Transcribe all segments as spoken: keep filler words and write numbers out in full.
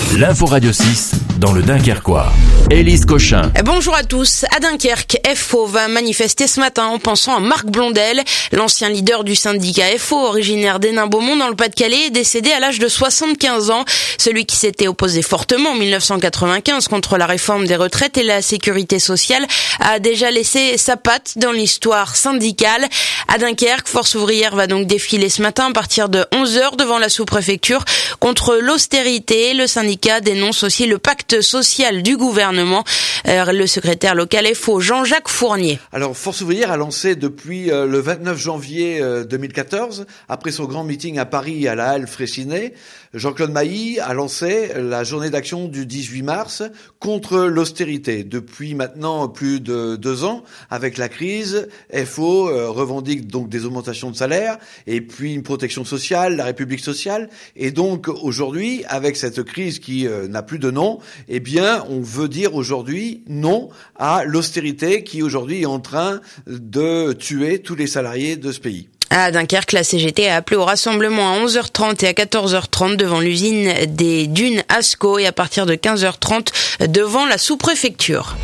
L'info Radio six dans le Dunkerquois. Élise Cochin. Bonjour à tous. À Dunkerque, F O va manifester ce matin en pensant à Marc Blondel. L'ancien leader du syndicat F O, originaire d'Hénin-Beaumont dans le Pas-de-Calais, est décédé à l'âge de soixante-quinze ans. Celui qui s'était opposé fortement en mille neuf cent quatre-vingt-quinze contre la réforme des retraites et la sécurité sociale a déjà laissé sa patte dans l'histoire syndicale. À Dunkerque, Force ouvrière va donc défiler ce matin à partir de onze heures devant la sous-préfecture contre l'austérité. Le syndicat dénonce aussi le pacte social du gouvernement. Euh, le secrétaire local F O, Jean-Jacques Fournier. Alors, Force ouvrière a lancé depuis euh, le vingt-neuf janvier euh, deux mille quatorze, après son grand meeting à Paris à la Halle Fraissinet, Jean-Claude Mailly a lancé la journée d'action du dix-huit mars contre l'austérité. Depuis maintenant plus de deux ans, avec la crise, F O euh, revendique donc des augmentations de salaire et puis une protection sociale, la République sociale. Et donc aujourd'hui, avec cette crise qui euh, n'a plus de nom, eh bien, on veut dire aujourd'hui non à l'austérité qui aujourd'hui est en train de tuer tous les salariés de ce pays. À Dunkerque, la C G T a appelé au rassemblement à onze heures trente et à quatorze heures trente devant l'usine des Dunes Asco et à partir de quinze heures trente devant la sous-préfecture.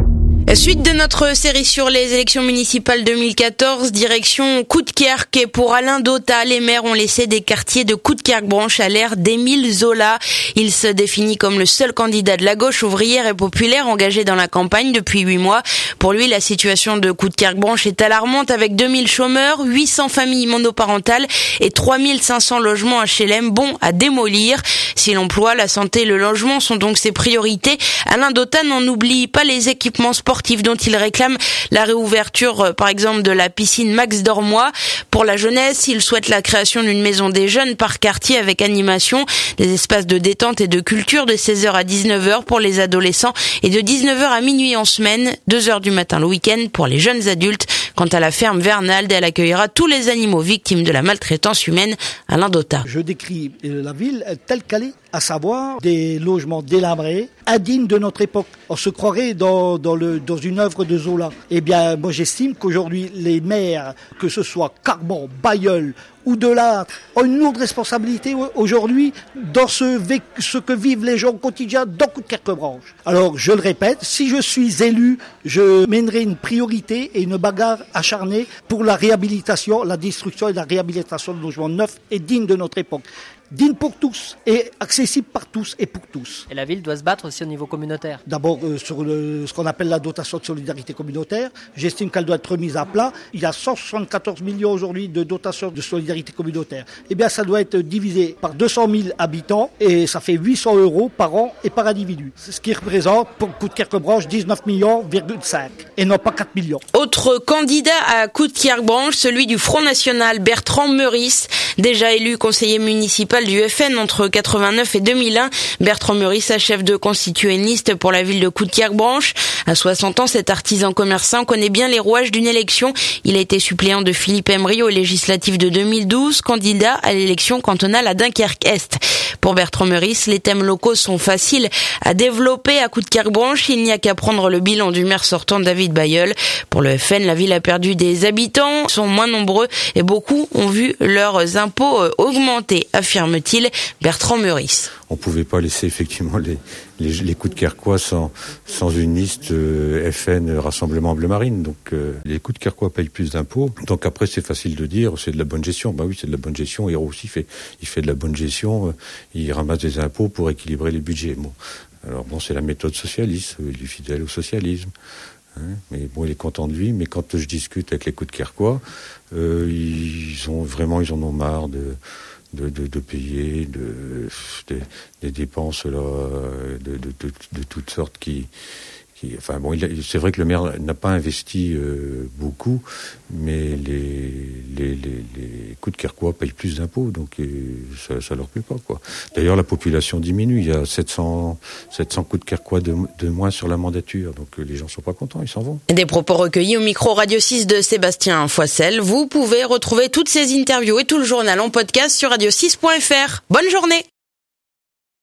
Suite de notre série sur les élections municipales deux mille quatorze, direction Coudekerque, et pour Alain Dota, les maires ont laissé des quartiers de Coudekerque-Branche à l'ère d'Émile Zola. Il se définit comme le seul candidat de la gauche ouvrière et populaire engagé dans la campagne depuis huit mois. Pour lui, la situation de Coudekerque-Branche est alarmante avec deux mille chômeurs, huit cents familles monoparentales et trois mille cinq cents logements H L M bons à démolir. Si l'emploi, la santé et le logement sont donc ses priorités, Alain Dota n'en oublie pas les équipements sportifs dont il réclame la réouverture, par exemple, de la piscine Max Dormois. Pour la jeunesse, il souhaite la création d'une maison des jeunes par quartier avec animation, des espaces de détente et de culture de seize heures à dix-neuf heures pour les adolescents et de dix-neuf heures à minuit en semaine, deux heures du matin le week-end pour les jeunes adultes. Quant à la ferme Vernalde, elle accueillera tous les animaux victimes de la maltraitance humaine. Alain Dota. Je décris la ville telle qu'elle est, à savoir des logements délabrés, indignes de notre époque. On se croirait dans, dans, le, dans une œuvre de Zola. Eh bien, moi j'estime qu'aujourd'hui, les maires, que ce soit Carbon, Bailleul ou Delattre, ont une lourde responsabilité aujourd'hui dans ce, ce que vivent les gens au quotidien dans Coudekerque-Branche. Alors, je le répète, si je suis élu, je mènerai une priorité et une bagarre acharnée pour la réhabilitation, la destruction et la réhabilitation de logements neufs et dignes de notre époque. Digne pour tous et accessible par tous et pour tous. Et la ville doit se battre aussi au niveau communautaire. D'abord euh, sur le, ce qu'on appelle la dotation de solidarité communautaire, j'estime qu'elle doit être remise à plat. Il y a cent soixante-quatorze millions aujourd'hui de dotation de solidarité communautaire. Eh bien ça doit être divisé par deux cent mille habitants et ça fait huit cents euros par an et par individu. C'est ce qui représente pour Coudekerque-Branche dix-neuf millions virgule cinq et non pas quatre millions. Autre candidat à Coudekerque-Branche, celui du Front National, Bertrand Meurice, déjà élu conseiller municipal du F N entre quatre-vingt-neuf et deux mille un. Bertrand Meurice, chef de constituer une liste pour la ville de Coudekerque-Branche. À soixante ans, cet artisan commerçant connaît bien les rouages d'une élection. Il a été suppléant de Philippe Emery aux législatives de deux mille douze, candidat à l'élection cantonale à Dunkerque-Est. Pour Bertrand Meurice, les thèmes locaux sont faciles à développer à Coudekerque-Branche. Il n'y a qu'à prendre le bilan du maire sortant David Bailleul. Pour le F N, la ville a perdu des habitants, sont moins nombreux et beaucoup ont vu leurs impôts augmenter, affirme t-il Bertrand Meurice. On pouvait pas laisser effectivement les, les, les Coudekerquois sans, sans une liste euh, F N Rassemblement Bleu Marine. Donc euh, les Coudekerquois payent plus d'impôts. Donc après c'est facile de dire c'est de la bonne gestion. Bah oui, c'est de la bonne gestion. Hérault aussi fait, il fait de la bonne gestion. Euh, il ramasse des impôts pour équilibrer les budgets. Bon, alors bon, c'est la méthode socialiste. Il est fidèle au socialisme. Hein, mais bon, il est content de lui. Mais quand je discute avec les Coudekerquois, euh, ils ont vraiment, ils en ont marre de De, de, de payer de, de, des dépenses là, de, de, de, de toutes sortes qui, qui enfin bon, il a, c'est vrai que le maire n'a pas investi euh, beaucoup, mais les, les, les, les Coudekerquois payent plus d'impôts, donc euh, ça, ça leur plaît pas, quoi. D'ailleurs, la population diminue, il y a sept cents Coudekerquois de, de moins sur la mandature, donc euh, les gens sont pas contents, ils s'en vont. Des propos recueillis au micro Radio six de Sébastien Foissel. Vous pouvez retrouver toutes ces interviews et tout le journal en podcast sur radio six point f r. Bonne journée!